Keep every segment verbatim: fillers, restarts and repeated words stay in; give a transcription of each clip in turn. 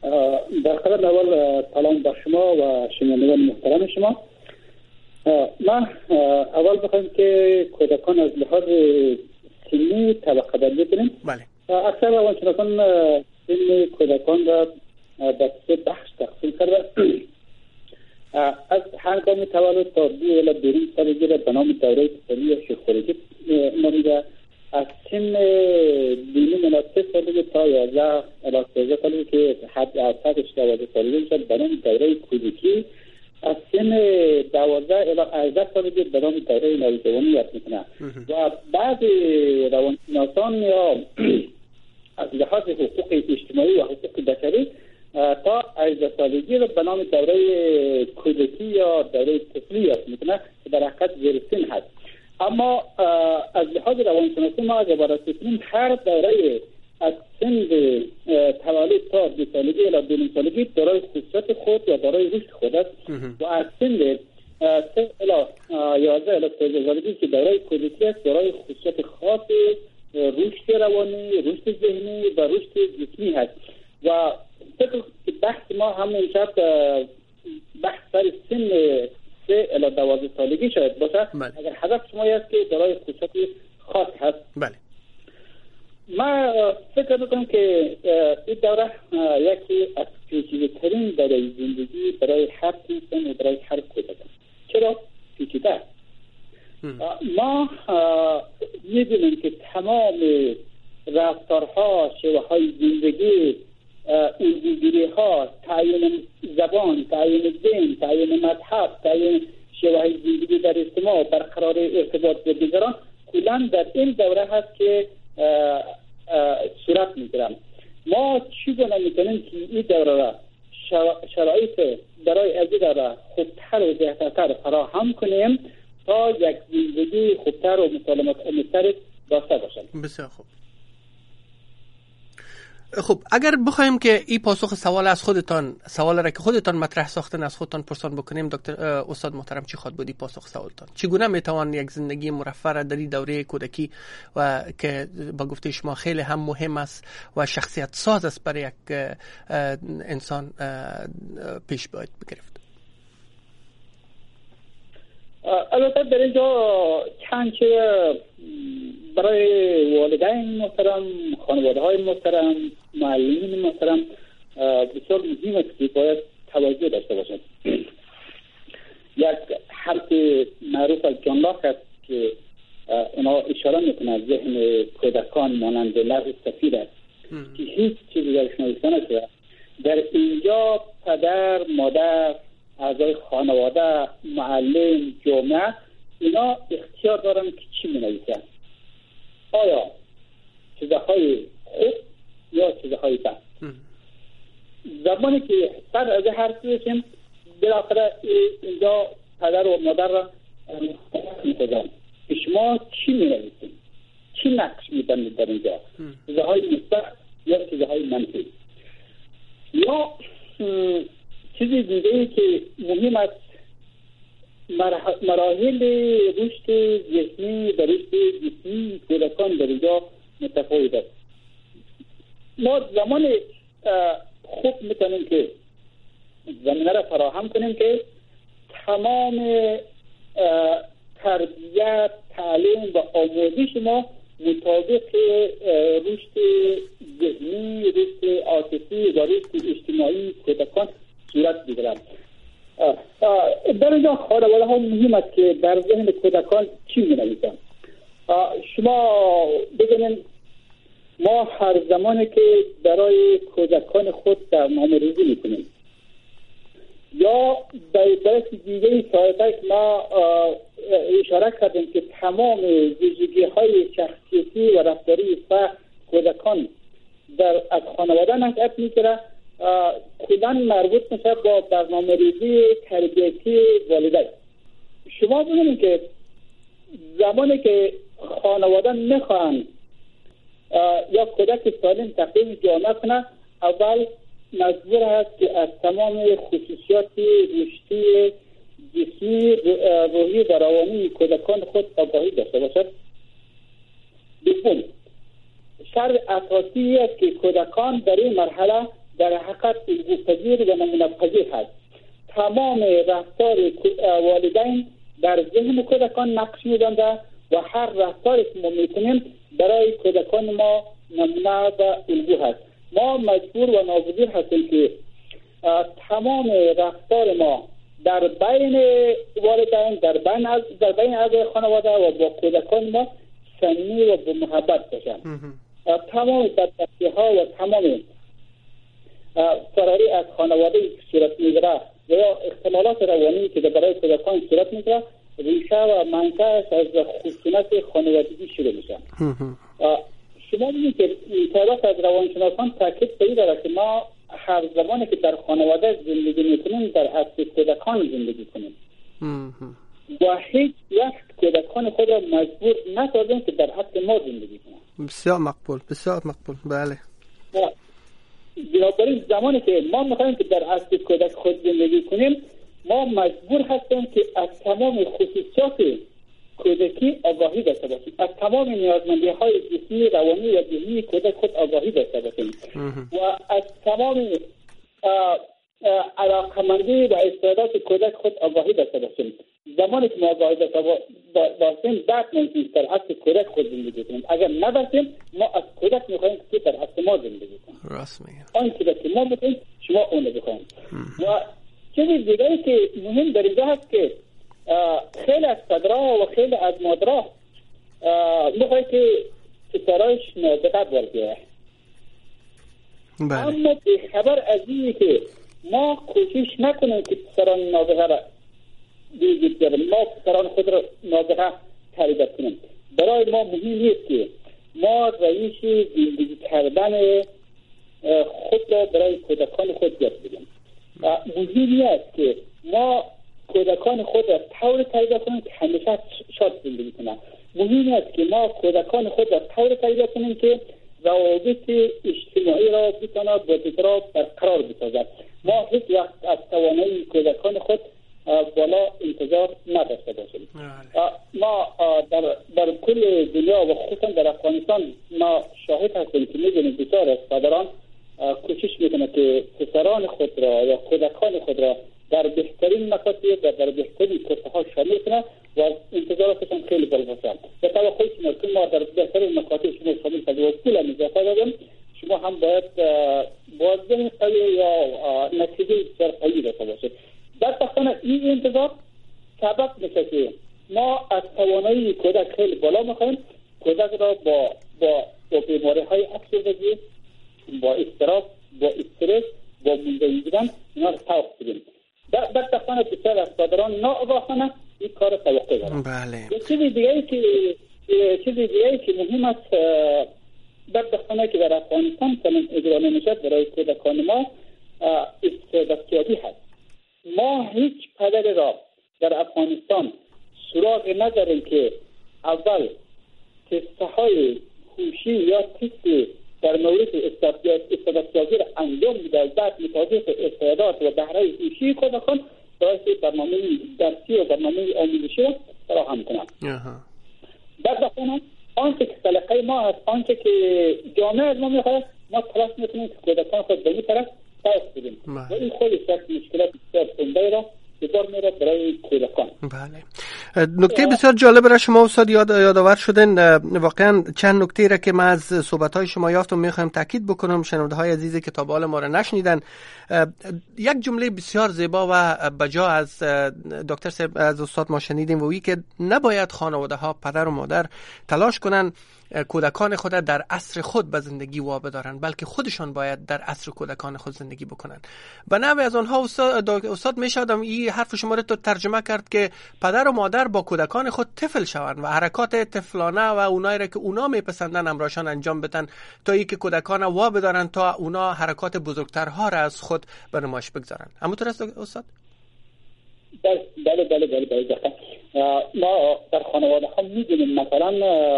در خدمت اول سلام بر شما و شنوندگان محترم شما. ما اول بخوایم که کودکان از لحاظ سنی طبقه بندی کنیم. بله. اکثر روانشناسان سن کودکان را در سه بخش تقسیم کرده. از هنگام تولد تا دو الی دو سالگی را به نام دوره طفولی یا شیخوارگی نامیده. از سن دینی مناسب سالگی تا یازده الی سیزده سالگی که حد اقصاش دوازده سالگی میشد به نام دوره کودکی. از سن دوازده الی هجده سالگی به نام دوره نوجوانی یاد میکنه. و بعض روانشناسان یا از لحاظ حقوق اجتماعی و حقوق بشری تا هجده سالگی رو به نام دوره کودکی یا دوره طفولی یاد میکنه که در حقیقت زیر سن هست. اما از لحاظ روانشناسی ما اگر بررسی کنیم هر دوره از سن تولد تا دو سالگی الی دو نیم سالگی دارای خصوصیت خود و دارای رشد خود است و از سن سه الی یازده الی سیزده سالگی که دوره کودکی است دارای خصوصیت خاص رشد روانی، رشد ذهنی و رشد جسمی هست. و فکر بحث ما همون شب بحث سر سن سه الی دوازده سالگی شاید باشه. بله. اگر هدف شما است که دارای خصوصیت خاص هست. بله. ما فکر میکنم که این دوره یکی از پیچیده‌ترین دوره زندگی برای هر انسان و برای هر کودک. چرا پیچیده است؟ ما می‌دونیم که تمام رفتارها، شیوه‌های زندگی، الگوگیری‌ها، تعیین زبان، تعیین دین، تعیین مذهب، تعیین شیوه‌های زندگی در اجتماع، برقرار ارتباط با دیگران کلاً در این دوره هست که صورت می‌گیرند. ما چیزی نمی‌کنیم که این دوره را شرایط برای از این دوره خوبتر و بهترتر فراهم کنیم تا یک زندگی خوبتر و مسالمت آمیزتر داشته باشند. بسیار خوب. خب اگر بخوایم که این پاسخ سوال از خودتان، سوال را که خودتان مطرح ساختن از خودتان پرسان بکنیم، دکتر استاد محترم چی خواهد بودی پاسخ سوالتان؟ چگونه میتوان یک زندگی مرفه را در این دوره کودکی و که با گفته شما خیلی هم مهم است و شخصیت ساز است برای یک انسان پیش باید بگرفت؟ البته در اینجا چند چیز برای والدین محترم، خانواده های محترم، معلمین محترم بسیار مهم است که باید توجه داشته باشد. یک حرف معروف از جان لاک است که اونا اشاره میکنه ذهن کودکان مانند لوح سفید است که هیچ چیزی درش نوشته نشده. در اینجا پدر، مادر، اعضای خانواده، معلم، جامعه اینا اختیار دارن که چی می‌نویسن. آیا چیزهای خوب یا چیزهای بد. زمانی که بعد از هر چیزیم بالاخره اینجا پدر و مادر را می‌کنن که شما چی می‌نویسید، چی نقش می‌بندید در اینجا، چیزهای مثبت یا چیزهای منفی. یا چیزی دیگه که مهم است مراحل رشد ذهنی و رشد جسمی کودکان در اینجا متفاوت است. ما زمان خوب میتونیم که زمینه را فراهم کنیم که تمام تربیت، تعلیم و آموزش ما مطابق رشد ذهنی، رشد عاطفی و رشد اجتماعی کودکان صورت بگیرد. در اینجا خانواده ها مهم است که در ذهن کودکان چی می‌نویسند. شما ببینید ما هر زمانی که برای کودکان خود برنامه‌ریزی می‌کنیم یا در درس دیگه سایده ما اشاره کردیم که تمام ویژگی‌های شخصیتی و رفتاری فردی کودکان در از خانواده نشأت می‌گیرد، کلاً مربوط میشه با برنامه ریزی تربیتی والدین. شما ببینید که زمانی که خانواده میخوان یا کودک سالم تقدیم جامعه کنه، اول مجبور هست که از تمام خصوصیات رشدی جسمی، روحی و روانی کودکان خود آگاهی داشته باشد. دوم، شرط اساسی است که کودکان در این مرحله در حقیقت الگوپذیر و نمونه پذیر هست. تمام رفتار والدین در ذهن کودکان نقش می‌بندد و هر رفتاری که ما می‌کنیم برای کودکان ما نمونه و الگو هست. ما مجبور و ناگزیر هستیم که تمام رفتار ما در بین والدین، در بین از در بین اعضای خانواده و با کودکان ما صمیمی و با محبت باشند. تمام بدبختی‌ها و تمام فراری از خانواده که صورت می‌گیرد و یا اختلالات روانی که برای کودکان صورت می‌گیرد، ریشه و منشأش از خشونت خانوادگی شروع میشه. شما می‌بینید که تعداد از روانشناسان تاکید به این دارد که ما هر زمانی که در خانواده زندگی میکنیم در اصل کودکان زندگی کنیم و هیچ وقت کودکان خود را مجبور نسازیم که در اصل ما زندگی کنیم. بسیار مقبول، بسیار مقبول. بله. بنابراین زمانی که ما میخوایم که در اصل کودک خود زندگی کنیم، ما مجبور هستیم که از تمام خصوصیات کودکی آگاهی داشته باشیم، از تمام نیازمندی های جسمی، روانی و ذهنی کودک خود آگاهی داشته باشیم و از تمام علاقمندی و استعداد کودک خود آگاهی داشته باشیم. زمانی که ما آگاهی داشته باشیم، بعد میتونیم در اصل کودک خود زندگی کنیم. اگر نداشتیم، ما از کودک میخوایم که در اصل ما زندگی کنیم. راست میگم. آن چیزی که ما میخوایم شما اون رو بکنیم. و چیزی دیگری که مهم در اینجا هست که خیلی از پدرها و خیلی از مادرها میخواد که پسرایش نابغه بولگیه. اما به خبر از اینه که ما کوشش نکنیم که پسران نابغه را دیگید داریم، ما پسران خود را نابغه تربیت کنیم. برای ما مهم نیست که ما روش زندگی کردن خود را برای کودکان خود یاد بدیم. مهم نیست که ما کودکان خود را طور تربیت کنیم که همیشه شاد زندگی کنند. مهم است که ما کودکان خود را طور تربیت کنیم که روابط اجتماعی را بتواند با دیگران برقرار بسازد. ما هیچ وقت از توانایی کودکان خود بالا انتظار نداشته باشیم. ما در, در کل دنیا و خصوصا در افغانستان ما شاهد هستیم که می‌بینیم بسیار از پدران کوشش میکنند که پسران خود را یا کودکان خود را در بهترین مکاتب و در بهترین کورس ها شامل کنند و انتظاراتشان خیلی بالا باشه. به طور خصوص که ما در بهترین مکاتب شما شامل کنیم و پول هم اضافه دادیم، شما هم باید بازدهی قوی یا نتیجه بسیار قوی داشته باشید. بدبختانه این انتظار سبب میشه که ما از توانایی کودک خیلی بالا میخوایم، کودک را با با با بیماری های افسردگی، با اضطراب، با استرس، با موندگی بودن اینا رو توقف بدیم. بدبختانه بسیار از پدران ناآگاهانه این کار رو توقف دارن. بله. چیزی دیگری که چیزی دیگری که مهم است بدبختانه که در افغانستان سالم اجرا نمیشه برای کودکان ما استعدادیابی هست. ما هیچ پدر را در افغانستان سراغ نداریم که اول تست‌های هوشی یا تست در مورد استعدادیابی را انجام میده، بعد مطابق استعداد و بهره هوشی کودکان باعث برنامه درسی و برنامه آموزشی را فراهم کنند. بدبختانه آنچه که سلیقه ما هست، آنچه که جامعه از ما میخواهد، ما تلاش میکنیم که کودکان خود به این طرف تاثیر بدیم و این خودش یک مشکلات بسیار عمده را بسیار میره برای کودکان. بله. نکته بسیار جالب را شما استاد یاد یادآور شدن. واقعا چند نکته را که من از صحبت‌های شما یافتم میخوایم تاکید بکنم، شنونده‌های عزیزی که تا به حال ما را نشنیدن. یک جمله بسیار زیبا و بجا از دکتر صاحب از استاد ما شنیدیم و وی که نباید خانواده‌ها پدر و مادر تلاش کنن کودکان خود در عصر خود به زندگی وابدارن، بلکه خودشان باید در عصر کودکان خود زندگی بکنن. به نوع از آنها استاد, استاد میشه آدم این حرف شما رو ترجمه کرد که پدر و مادر با کودکان خود طفل شوند و حرکات طفلانه و اونایی را که اونا میپسندن امراشان انجام بدن تا ای که کودکان وابدارن تا اونا حرکات بزرگترها را از خود به نمایش بگذارن. همونطور است استاد؟ بله بله بله بله بله. ما در خانواده ها میدونیم مثلا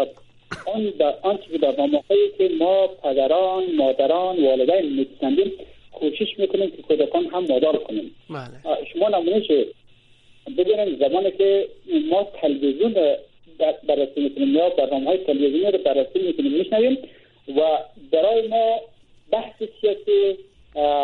آن در آنچه که برنامه‌هایی که ما پدران، مادران، والدین می‌پسندیم کوشش میکنیم که کودکان هم مادر کنیم. بله. شما نمونهش ببینید زمانی که ما تلویزیون بررسی میکنیم یا برنامه‌های تلویزیونی رو بررسی میکنیم میشنویم و برای ما بحث سیاسی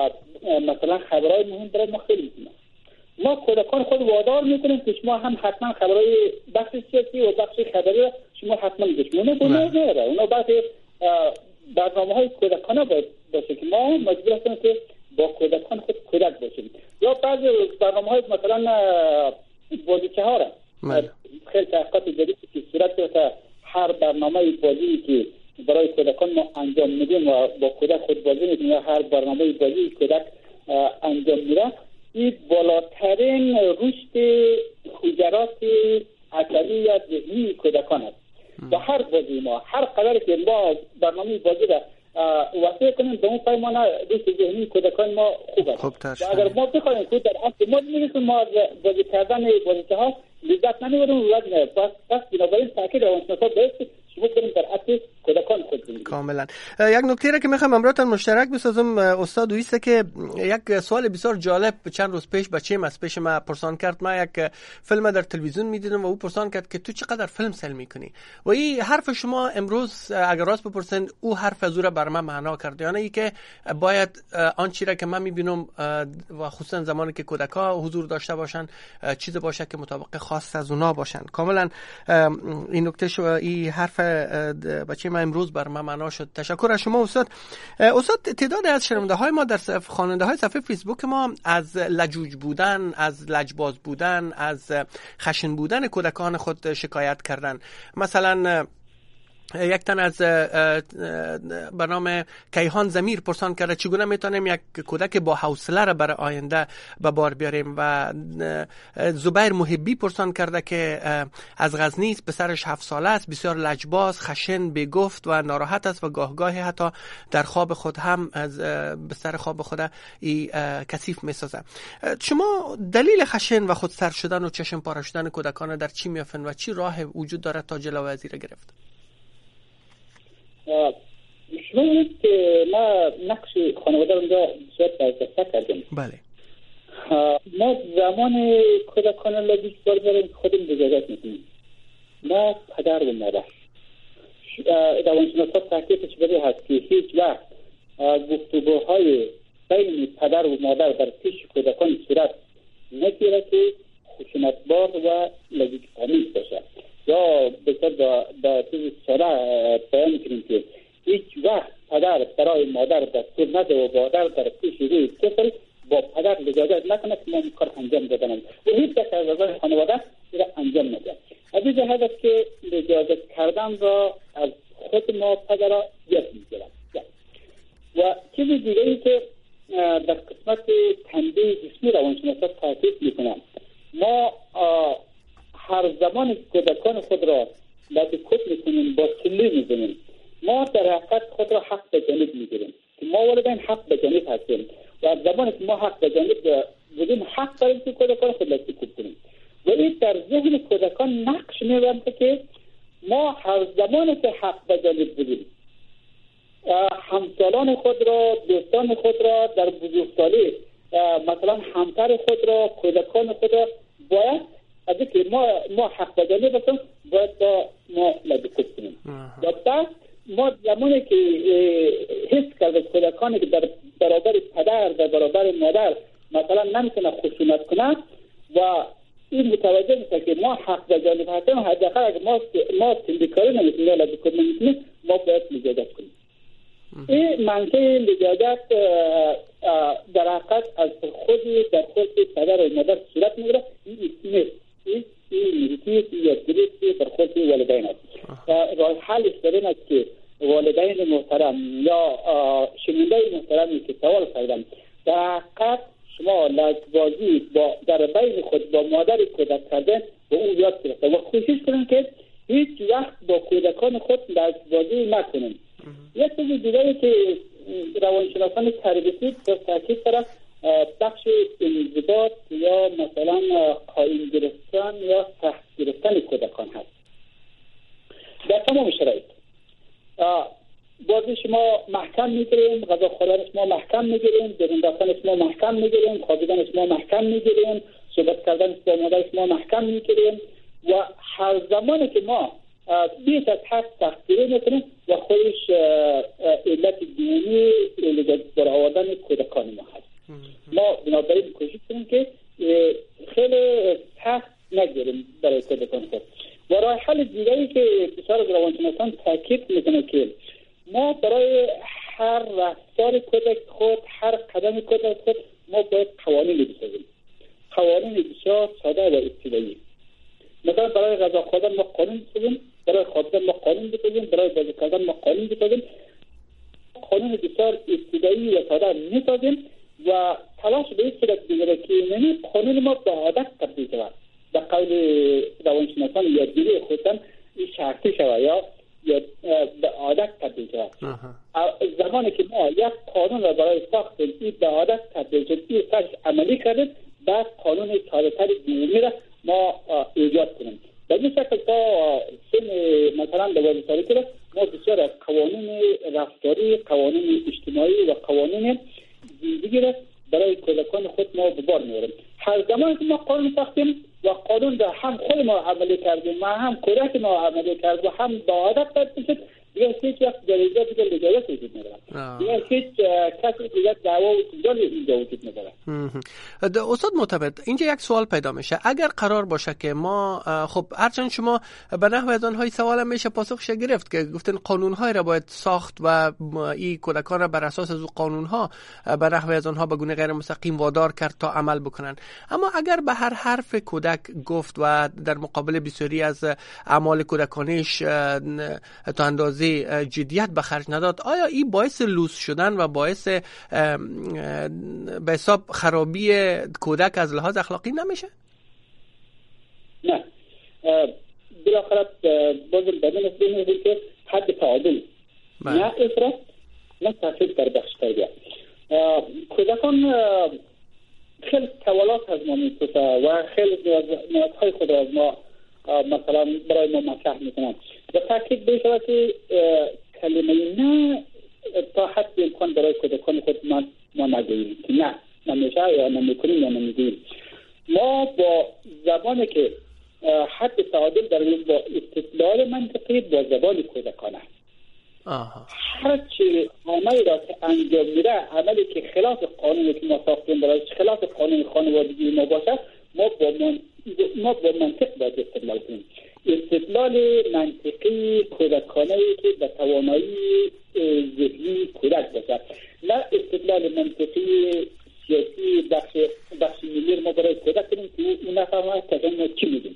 مثلا خبرهای مهم برای ما خیلی مهمه. ما کودکان خود وادار میکنیم که شما هم حتما خبرهای بخش سیاسی و بخش خبری را شما حتما بشنوید. اونا گناه نداره، اونا بعضی برنامه‌های کودکانه باید باشه که ما مجبور هستیم که با کودکان خود کودک باشیم. یا بعضی برنامه‌های مثلا بازیچه ها را خیلی تحقیقات جدیدی که صورت گرفته هر برنامه بازی که برای کودکان ما انجام میدیم و با کودک خود بازی میدیم یا هر برنامه بازی کودک انجام میده، این بالاترین رشد خجرات عصبی یا ذهنی کودکان است. و هر بازی ما هر قدر که ما برنامه بازی را وسیع کنیم به اون پیمانه رشد ذهنی کودکان ما خوب است. و اگر ما بخوایم که در اصل ما می‌بینیم ما بازی کردن بازی‌ها ها لذت نمی‌بریم و نه پس پس بنابراین تاکید روانشناسا باید شروع کنیم در اصل کودکان خود ببینیم. کاملا. یک نکته را که می‌خوام امروتون مشترک بسازم استاد ویسته که یک سوال بسیار جالب چند روز پیش بچه‌م از پیش ما پرسان کرد. ما یک فیلم در تلویزیون می‌دیدم و او پرسان کرد که تو چقدر فیلم سل می‌کنی و این حرف شما امروز اگر راست بپرسین او حرف از او را بر من معنا کرد، یعنی ای که باید آن چیزی را که من می‌بینم و خصوصا زمانی که کودک‌ها حضور داشته باشن چیز باشه که مطابق خاص از اونا باشن. کاملا این نکته شو این حرف بچه ما امروز بر من معنا شد. تشکر از شما استاد. استاد تعداد از شنونده های ما در خواننده های صفحه فیسبوک ما از لجوج بودن، از لجباز بودن، از خشن بودن کودکان خود شکایت کردن. مثلا یک تن از به نام کیهان زمیر پرسان کرده چگونه میتونیم یک کودک با حوصله را برای آینده به بار بیاریم. و زبیر محبی پرسان کرده که از غزنی است، پسرش هفت ساله است، بسیار لجباز، خشن، بگفت و ناراحت است و گاه گاهی حتی در خواب خود هم از بستر خواب خود ای کثیف میسازه. شما دلیل خشن و خودسر شدن و چشم پاره شدن کودکان در چی میافن و چی راه وجود داره تا جلوی از این گرفت؟ شما که ما نقش خانواده اونجا بسیار برجسته کردیم. بله. ما زمان کودکان لجوج بار برای خودم رضایت میکنیم. ما پدر و مادر روانشناسا تحقیقش بری هست که هیچ وقت گفتگوهای بین پدر و مادر در پیش کودکان صورت نگیره که خشونتبار و لجوج آمیز باشه. یا بسیار با چیز ساده بیان کنیم که هیچ وقت پدر برای مادر دستور نده و مادر در پیش روی طفل با پدر لجاجت نکنه که ما این کار انجام دادنم و هیچ کس از نظر خانواده را انجام نده. از این جهت است که لجاجت کردن را از خود ما پدر را یاد میگیرم. و چیز دیگه ای که در قسمت تنبیه جسمی روانشناسا تاکید میکنم، ما هر زمان کودکان خود را لطیف میکنیم با سلی میزنیم، ما در حقیقت خود را حق به جانب میگیریم که ما والدین حق به جانب هستیم و از زمانی که ما حق به جانب بودیم حق داریم که کودکان خود لطیف کنیم. و این در ذهن کودکان نقش میبنده که ما هر زمانی که حق به جانب بودیم همسالان خود را، دوستان خود را در بزرگسالی، مثلا همسر خود را، کودکان خود را باید از اینکه ما ما حق بدانی باشیم باید با ما لطیف کنیم. و بعد ما زمانی که حس کرده کودکانی که در برابر پدر در برابر مادر مثلا نمیتونه خشونت کنه و این متوجه میشه که ما حق بدانی هستیم، حداقل اگر ما ما سندیکاری نمیتونیم یا لطیف کنیم ما باید لجاجت کنیم. این منطقه لجاجت در حقیقت از خود در خود پدر و مادر صورت میگیره. این نیست، این نیستی یادگیری در خود والدین است. راه حلش در این است که والدین محترم یا شنونده محترمی که سوال کردن در حقیقت شما لجبازی با در بین خود با مادر کودک کردن به اون یاد گرفته و کوشش کنن که هیچ وقت با کودکان خود لجبازی نکنن. یک چیز دیگری که روانشناسان تربیتی در تاکید دارن بخش انضباط یا مثلا قایم گرفتن یا تحت گرفتن کودکان هست در تمام شرایط. بازی شما محکم میگیریم، غذا خوردن شما محکم میگیریم، بیرون رفتن شما محکم میگیریم، خوابیدن شما محکم میگیریم، صحبت کردن با مادر شما محکم میگیریم و هر زمانی که ما بیت از حد تخصیری میکنیم و خودش علت دینی لجاجت بر آوردن کودکان ما هست. ما بنابراین کوشش کنیم که خیلی سخت نگیریم برای کودکان خود. و راه حل دیگری که بسیار از روانشناسان تاکید میکنه که ما برای هر رفتار کودک خود، هر قدم کودک خود ما باید قوانین بسازیم. قوانین بسیار ساده و ابتدایی. مثلا برای غذا خوردن ما قانون بسازیم، برای خوابیدن ما قانون بسازیم، برای بازی کردن ما قانون بسازیم. قانون بسیار ابتدایی و ساده میسازیم و تلاش به این صورت بگیره که یعنی قانون ما به عادت تبدیل شود. به قول روانشناسان یادگیری خودم این شرطی شود یا یا به عادت تبدیل شود. زمانی که ما یک قانون را برای ساخت این به عادت تبدیل شد، این سرش عملی کردیم، بعد قانون ساده‌تر دومی را ما ایجاد کنیم. به این شکل تا سن مثلا دوازده سالگی که ما بسیار از قوانین رفتاری، قوانین اجتماعی و قوانین زندگی را برای کودکان خود ما به بار میاریم. هر زمان که ما قانون ساختیم و قانون را هم خود ما عملی کردیم و هم کودک ما عملی کرد و هم به عادت تبدیل شد، دیگه هیچ وقت در اینجا دیگه لجاجت وجود نداره. دیگه هیچ کسی دیگه دعوا و جنجال اینجا وجود نداره. استاد معتمد، اینجا یک سوال پیدا میشه. اگر قرار باشه که ما خب هرچند شما به نحو از آنهای سوال میشه پاسخش گرفت که گفتن قانون‌های را باید ساخت و این کودکان را بر اساس از قانون‌ها به نحو از آنها به گونه غیر مستقیم وادار کرد تا عمل بکنن، اما اگر به هر حرف کودک گفت و در مقابل بسیاری از اعمال کودکانیش تا اندازه جدیت به خرج نداد، آیا این باعث لوس شدن و باعث به حساب خرابی کودک از لحاظ اخلاقی نمیشه؟ نه، بالاخره بازم بدون است بینید که حد تعادل، نه افراط نه تفرید در بخش تربیت. کودکان خیلی سوالات از ما میپرسه و خیلی نیازهای خود را از ما مثلا برای ما مطرح میکنن و تاکید بشه که کلمه نه تا حد امکان برای کودکان خود ما ما نگوییم که نه نمیشه یا نمیکنیم یا نمیگوییم. ما با زبانی که حد تعادل در با استدلال منطقی با زبان کودکانه. هر چی عملی را که انجام میده، عملی که خلاف قانونی که ما ساختیم برای خلاف قانون خانوادگی ما باشه، ما با من ما با منطق باید استدلال کنیم. استدلال منطقی کودکانه که به توانایی ذهنی کودک باشه، نه استدلال منطقی سیاسی بخش بخش ملی ما برای کودک کنیم که اون نفهمه که ما چی میگیم.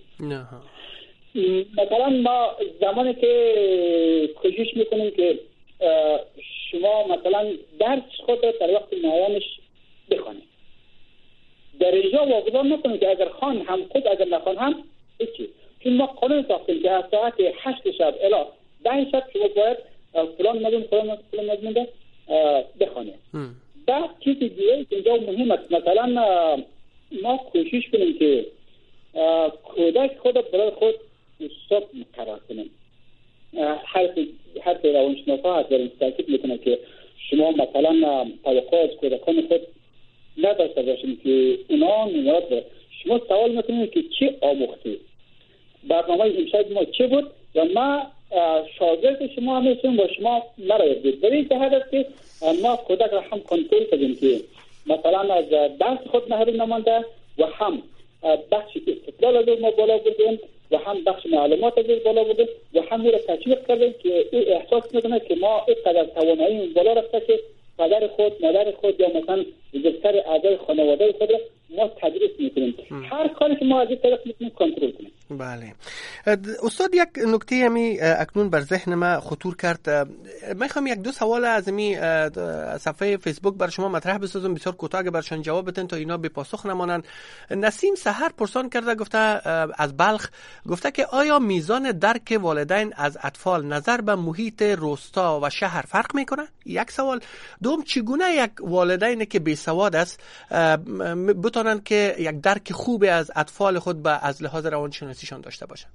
مثلا ما زمانی که کوشش میکنیم که شما مثلا درس خود در وقت معینش بخونید، در اینجا واقعا نکنید که اگر خان هم خود اگر نخوان هم هیچی، چون ما قانون ساختیم که از ساعت هشت شب الی ده شب شما باید فلان مضمون فلان مضمون بخونید. بعد چیزی دیگه اینجا مهم است، مثلا ما کوشش کنیم که کودک خود برای خود استاد مقرر کنیم. هر هر روانشناسا از این تاکید میکنه که شما مثلا توقع از کودکان خود نداشته باشیم که اونا نیاز داره. شما سوال میکنید که چی آموختی؟ برنامه امشب ما چی بود؟ و ما شاگرد شما هستیم با شما نرایید بود. برای این هدف که ما کودک را هم کنترل کنیم که مثلا از درس خود محروم نمانده و هم بخش استقلال از ما بالا بردیم و هم بخش معلومات از بالا بردیم و هم او را تشویق کردیم که او احساس میکنه که ما اینقدر توانایی بالا رفته که پدر خود، مادر خود یا مثلا بزرگتر اعضای خانواده خود را ما تدریس میکنیم. هر کاری که ما از این طرف میتونیم کنترل کنیم. بله استاد، یک نکته همی اکنون بر ذهن ما خطور کرد. میخوام یک دو سوال از می صفحه فیسبوک بر شما مطرح بسازم، بسیار کوتاه برشان جواب بدن تا اینا به پاسخ نمانن. نسیم سحر پرسان کرده، گفته از بلخ، گفته که آیا میزان درک والدین از اطفال نظر به محیط روستا و شهر فرق میکنه؟ یک سوال. دوم، چگونه یک والدین که بی سواد است بتونن که یک درک خوب از اطفال خود به از لحاظ روانشناسیشان داشته باشن؟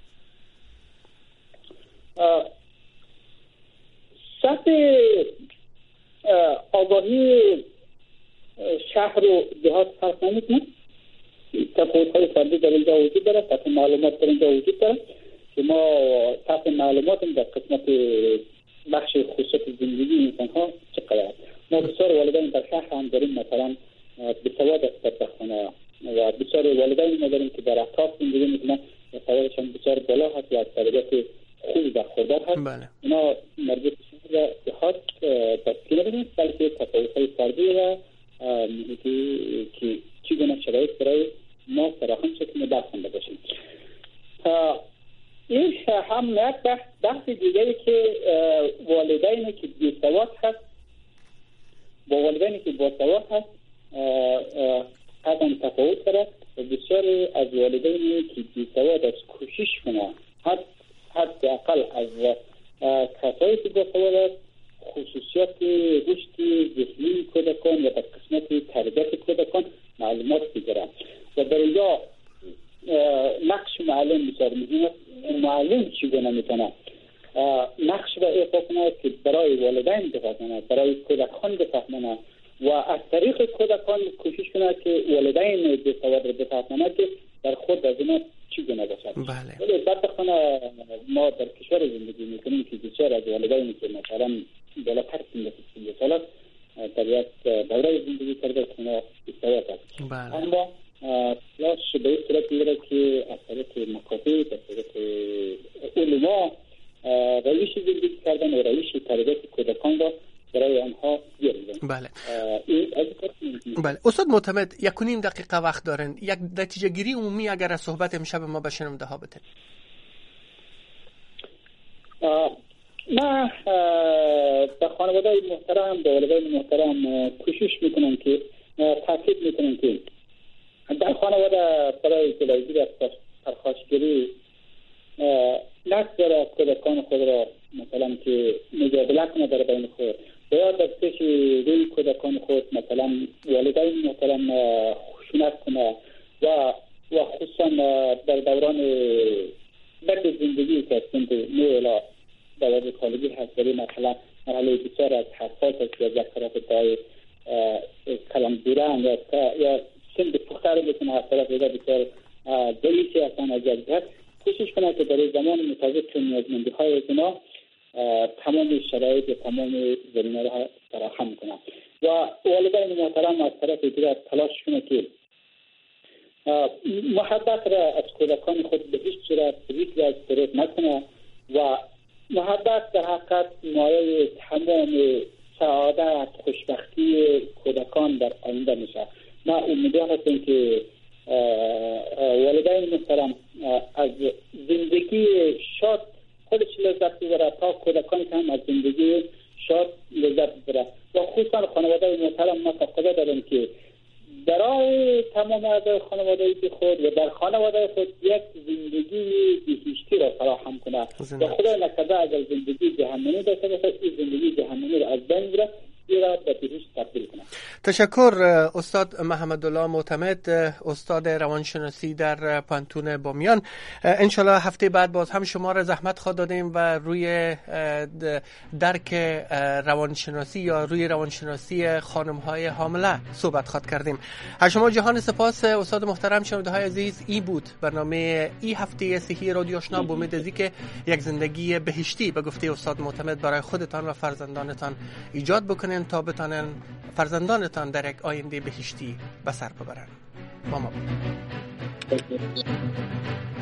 سطح آگاهی شهر و دیهات فرق نمیکنه. تفاوت‌های فردی در اینجا وجود داره، سطح معلومات در اینجا وجود داره که ما سطح معلومات در قسمت بخش خصوصیت زندگی انسان ها چقدر است. ما بسیار والدین در شهر هم داریم مثلا بسواد است در خانه و بسیار والدین ما داریم که در اطراف زندگی میکنن و سوادشان بسیار بالا هست و از تربیت خوب و خوردار هست. بله. اینا مربوط به جهات تشکیل نمیدن بلکه تفاوت‌های فردی و محیطی که چگونه شرایط برای ما فراهم شد که ما درخونده باشیم. این هم یک بحث, بحث دیگری که والدینی که بی‌سواد هست با والدینی که باسواد هست قدم تفاوت داره و بسیاری از والدینی که بی‌سواد از کوشش کنه حد حد اقل از کسایی که باسواد است خصوصیات رشد ذهنی کودکان و در قسمت تربیت کودکان معلومات بگیرن و در اینجا نقش معلم بسیار مهم است. معلم چگونه میتونه نقش را ایفا کنه که برای والدین بفهمونه، برای کودکان بفهمونه و از طریق کودکان کوشش کنه که والدین بی‌سواد را بفهمونه که در خود از اینا چگونه باشد. بله. ولی بدبختانه ما در کشور زندگی میکنیم که بسیار از والدین که مثلا بالاتر سن سی سال است در یک دوره زندگی کرده که اونا بی‌سواد است. بله. اما لاش به این صورت میگره که از طریق مکاتب، از طریق علما روش زندگی کردن و روش تربیت کودکان را برای آنها بیاورند. بله. بله. استاد معتمد یک و نیم دقیقه وقت دارن. یک نتیجه گیری عمومی اگر از صحبت امشب ما به شنونده ها بده. ما به خانواده محترم، به والدین محترم کوشش میکنم که تاکید میکنم که در خانواده برای جلوگیری از پرخاشگری نگذاره کودکان خود را مثلا که مجادله کنه در بین خود و یا در پیش روی کودکان خود مثلا والدین محترم خشونت کنه و و خصوصا در دوران بعد زندگی که سنت نو الی دوران کالگی هست برای مثلا مرحله بسیار از حساس است یا یک طرف دای کلام دوران یا یا سند پختر بکنه از طرف دیگر بسیار دلیشی اصلا از جذبت کوشش کنه که برای زمان مطابق نیازمندی های از اینا تمام شرایط و تمام زمینه را فراهم کنه و والدین محترم از طرف دیگر تلاش کنه که محبت را از کودکان خود به هیچ صورت به هیچ وجه ترک نکنه و محبت در حقیقت مایه تمام سعادت خوشبختی کودکان در آینده میشه. ما امیدوار هستیم که والدین محترم از زندگی شاد خودش لذت ببره تا کودکان هم از زندگی شاد لذت ببره و خصوصا خانواده محترم ما تقاضا داریم که برای تمام اعضای خانواده خود و در خانواده خود یک زندگی بهشتی را فراهم کنه و خدا نکرده اگر زندگی جهنمی داشته باشه این زندگی جهنمی را از بین ببره را به بهشت تبدیل کنه. تشکر استاد محمدالله معتمد، استاد روانشناسی در پانتون بامیان. انشالله هفته بعد باز هم شما را زحمت خواهد دادیم و روی درک روانشناسی یا روی روانشناسی خانم های حامله صحبت خواهد کردیم. از شما جهان سپاس استاد محترم. شنونده های عزیز، ای بود برنامه ای هفته صحی رادیو آشنا با امید ازی که یک زندگی بهشتی به گفته استاد معتمد برای خودتان و فرزندانتان ایجاد بکنین تا بتانن فرزندانتان در یک آینده بهشتی به سر ببرن. با ما بود.